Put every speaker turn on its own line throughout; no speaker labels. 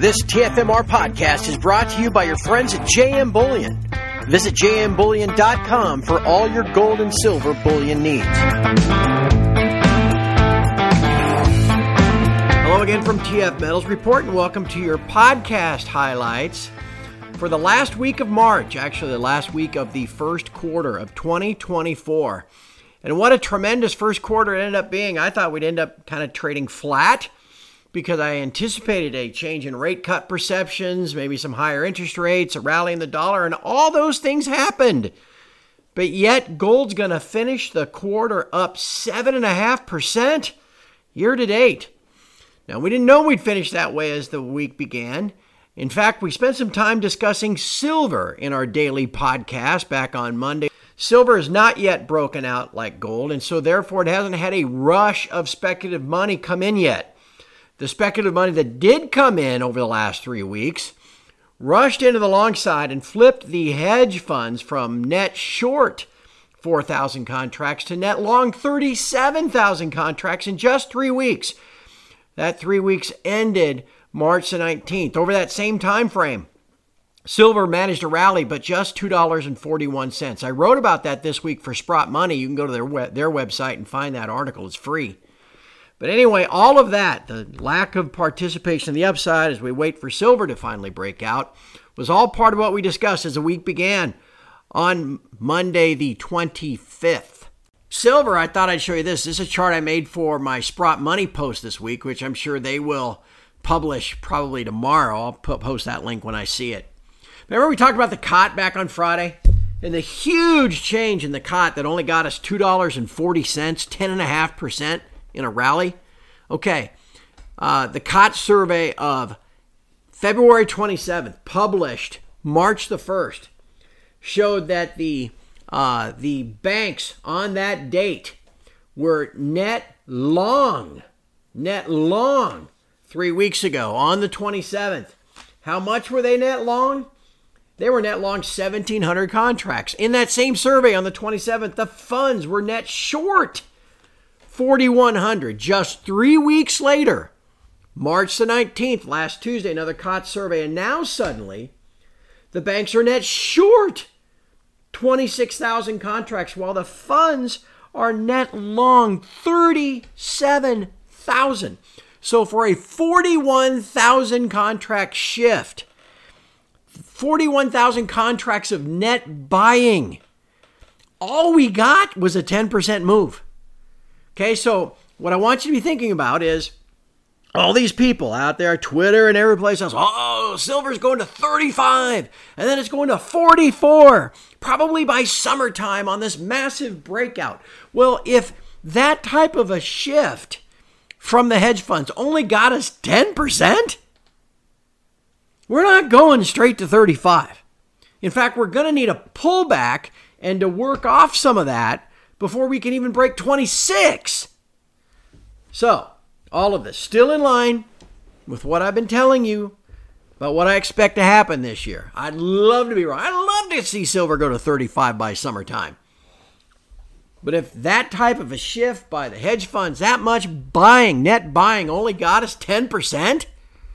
This TFMR podcast is brought to you by your friends at JM Bullion. Visit jmbullion.com for all your gold and silver bullion needs. Hello again from TF Metals Report, and welcome to your podcast highlights for the last week of March, actually the last week of the first quarter of 2024. And what a tremendous first quarter it ended up being. I thought we'd end up kind of trading flat because I anticipated a change in rate cut perceptions, maybe some higher interest rates, a rally in the dollar, and all those things happened. But yet, gold's going to finish the quarter up 7.5% year to date. Now, we didn't know we'd finish that way as the week began. In fact, we spent some time discussing silver in our daily podcast back on Monday. Silver is not yet broken out like gold, and so therefore it hasn't had a rush of speculative money come in yet. The speculative money that did come in over the last 3 weeks rushed into the long side and flipped the hedge funds from net short 4,000 contracts to net long 37,000 contracts in just 3 weeks. That 3 weeks ended March the 19th. Over that same time frame, silver managed to rally, but just $2.41. I wrote about that this week for Sprott Money. You can go to their website and find that article. It's free. But anyway, all of that, the lack of participation in the upside as we wait for silver to finally break out, was all part of what we discussed as the week began on Monday the 25th. Silver, I thought I'd show you this. This is a chart I made for my Sprott Money post this week, which I'm sure they will publish probably tomorrow. I'll post that link when I see it. Remember we talked about the COT back on Friday? And the huge change in the COT that only got us $2.40, 10.5%. in a rally. Okay, the COT survey of February 27th, published March the 1st, showed that the banks on that date were net long 3 weeks ago on the 27th. How much were they net long? They were net long 1,700 contracts. In that same survey on the 27th, the funds were net short 4,100. Just 3 weeks later, March the 19th, last Tuesday, another COT survey, and now suddenly the banks are net short 26,000 contracts while the funds are net long 37,000. So for a 41,000 contract shift, 41,000 contracts of net buying, all we got was a 10% move. Okay, so what I want you to be thinking about is all these people out there, Twitter and every place else, oh, silver's going to 35, and then it's going to 44, probably by summertime on this massive breakout. Well, if that type of a shift from the hedge funds only got us 10%, we're not going straight to 35. In fact, we're going to need a pullback and to work off some of that before we can even break 26. So, all of this still in line with what I've been telling you about what I expect to happen this year. I'd love to be wrong. I'd love to see silver go to 35 by summertime. But if that type of a shift by the hedge funds, that much buying, net buying, only got us 10%,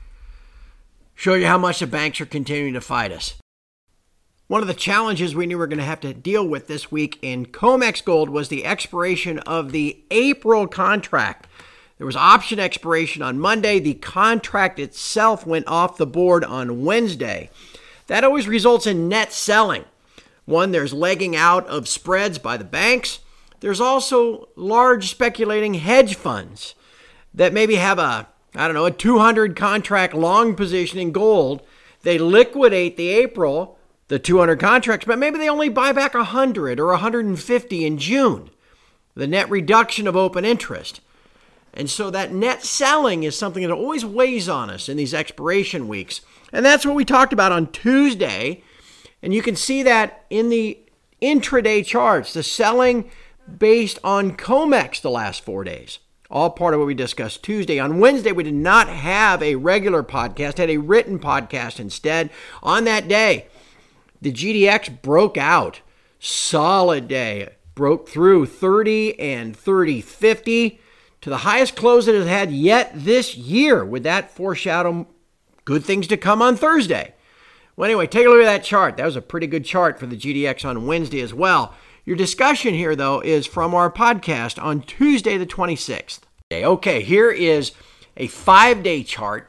show you how much the banks are continuing to fight us. One of the challenges we knew we were going to have to deal with this week in COMEX Gold was the expiration of the April contract. There was option expiration on Monday. The contract itself went off the board on Wednesday. That always results in net selling. One, there's legging out of spreads by the banks. There's also large speculating hedge funds that maybe have a 200 contract long position in gold. They liquidate the 200 contracts, but maybe they only buy back 100 or 150 in June. The net reduction of open interest. And so that net selling is something that always weighs on us in these expiration weeks. And that's what we talked about on Tuesday. And you can see that in the intraday charts, the selling based on COMEX the last 4 days. All part of what we discussed Tuesday. On Wednesday, we did not have a regular podcast, had a written podcast instead. On that day, the GDX broke out. Solid day. Broke through 30 and 30.50 to the highest close it has had yet this year. Would that foreshadow Good things to come on Thursday. Well, anyway, take a look at that chart. That was a pretty good chart for the GDX on Wednesday as well. Your discussion here, though, is from our podcast on Tuesday the 26th. Okay, here is a 5-day chart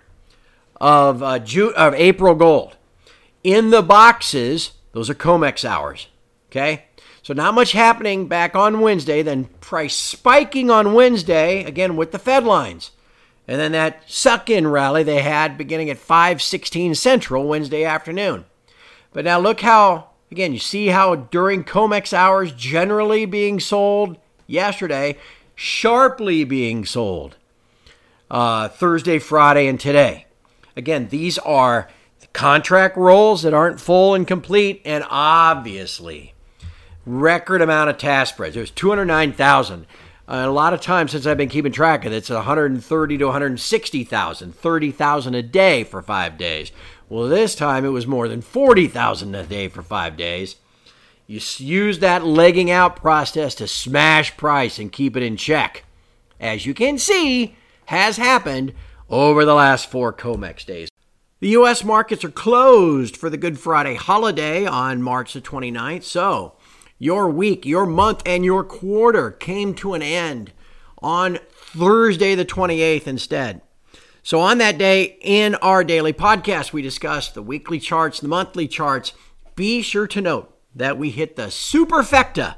of April gold. In the boxes, those are COMEX hours, okay? So not much happening back on Wednesday, then price spiking on Wednesday, again with the Fed lines. And then that suck-in rally they had beginning at 5:16 Central Wednesday afternoon. But now look how, again, you see how during COMEX hours generally being sold yesterday, sharply being sold Thursday, Friday, and today. Again, these are contract rolls that aren't full and complete, and obviously record amount of task spreads. There's 209,000. A lot of times since I've been keeping track of it, it's 130 to 160,000, 30,000 a day for 5 days. Well, this time it was more than 40,000 a day for 5 days. You use that legging out process to smash price and keep it in check. As you can see, has happened over the last 4 COMEX days. The U.S. markets are closed for the Good Friday holiday on March the 29th, so your week, your month, and your quarter came to an end on Thursday the 28th instead. So on that day, in our daily podcast, we discussed the weekly charts, the monthly charts. Be sure to note that we hit the superfecta,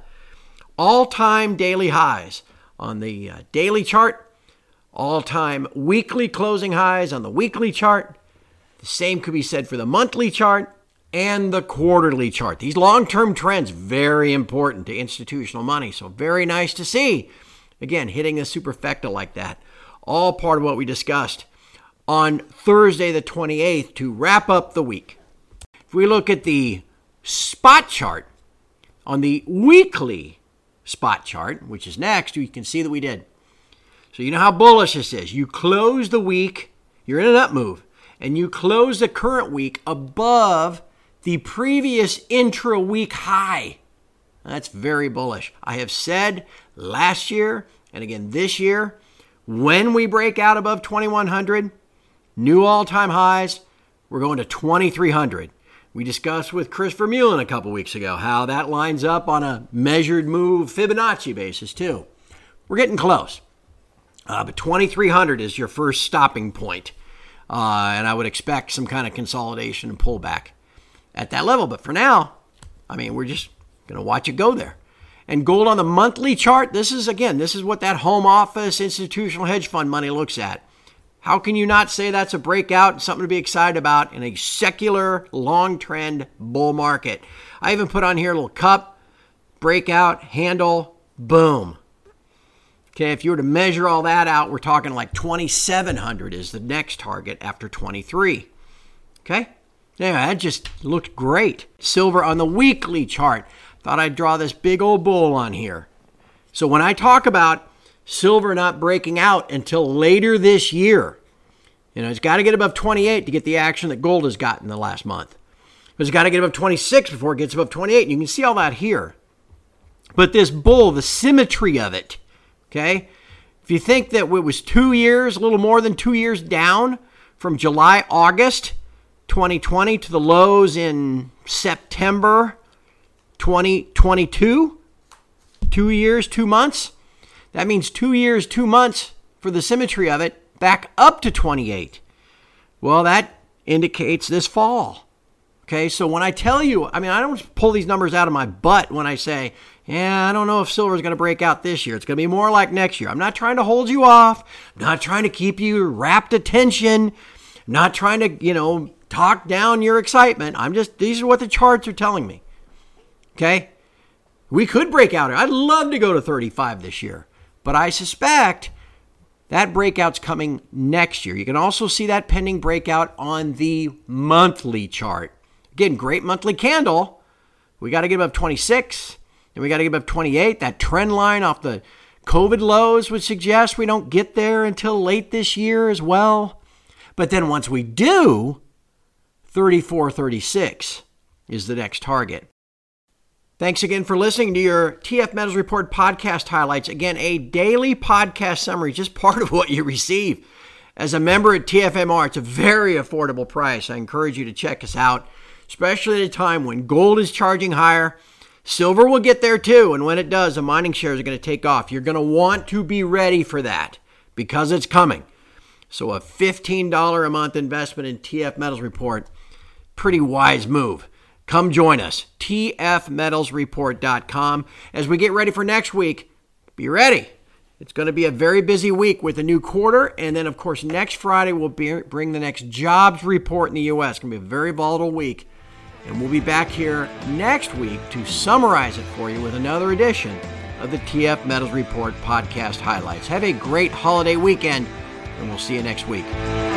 all-time daily highs on the daily chart, all-time weekly closing highs on the weekly chart. The same could be said for the monthly chart and the quarterly chart. These long-term trends, very important to institutional money. So very nice to see. Again, hitting the superfecta like that. All part of what we discussed on Thursday the 28th to wrap up the week. If we look at the spot chart on the weekly spot chart, which is next, you can see that we did. So you know how bullish this is. You close the week, you're in an up move, and you close the current week above the previous intra-week high. That's very bullish. I have said last year and again this year, when we break out above 2,100, new all-time highs, we're going to 2,300. We discussed with Chris Vermeulen a couple weeks ago how that lines up on a measured move Fibonacci basis too. We're getting close. But 2,300 is your first stopping point. And I would expect some kind of consolidation and pullback at that level. But for now, I mean, we're just going to watch it go there. And gold on the monthly chart, this is what that home office institutional hedge fund money looks at. How can you not say that's a breakout, something to be excited about in a secular, long trend bull market? I even put on here a little cup, breakout, handle, boom. Okay, if you were to measure all that out, we're talking like 2,700 is the next target after 23. Okay? Yeah, that just looked great. Silver on the weekly chart. Thought I'd draw this big old bull on here. So when I talk about silver not breaking out until later this year, it's got to get above 28 to get the action that gold has gotten the last month. It's got to get above 26 before it gets above 28. And you can see all that here. But this bull, the symmetry of it, okay? If you think that it was 2 years, a little more than 2 years down from July, August 2020 to the lows in September 2022, 2 years, 2 months, that means 2 years, 2 months for the symmetry of it back up to 28. Well, that indicates this fall. Okay, so when I tell you, I don't pull these numbers out of my butt when I say, I don't know if silver is going to break out this year. It's going to be more like next year. I'm not trying to hold you off. I'm not trying to keep you rapt attention. I'm not trying to, talk down your excitement. These are what the charts are telling me. Okay? We could break out. I'd love to go to 35 this year. But I suspect that breakout's coming next year. You can also see that pending breakout on the monthly chart. Again, great monthly candle. We got to get above 26. And we got to get above 28. That trend line off the COVID lows would suggest we don't get there until late this year as well. But then once we do, 34, 36 is the next target. Thanks again for listening to your TF Metals Report podcast highlights. Again, a daily podcast summary, just part of what you receive. as a member at TFMR. It's a very affordable price. I encourage you to check us out, especially at a time when gold is charging higher. Silver will get there too, and when it does, the mining shares are going to take off. You're going to want to be ready for that because it's coming. So a $15 a month investment in TF Metals Report, pretty wise move. Come join us, tfmetalsreport.com. As we get ready for next week, be ready. It's going to be a very busy week with a new quarter, and then, of course, next Friday we'll bring the next jobs report in the U.S. It's going to be a very volatile week. And we'll be back here next week to summarize it for you with another edition of the TF Metals Report podcast highlights. Have a great holiday weekend, and we'll see you next week.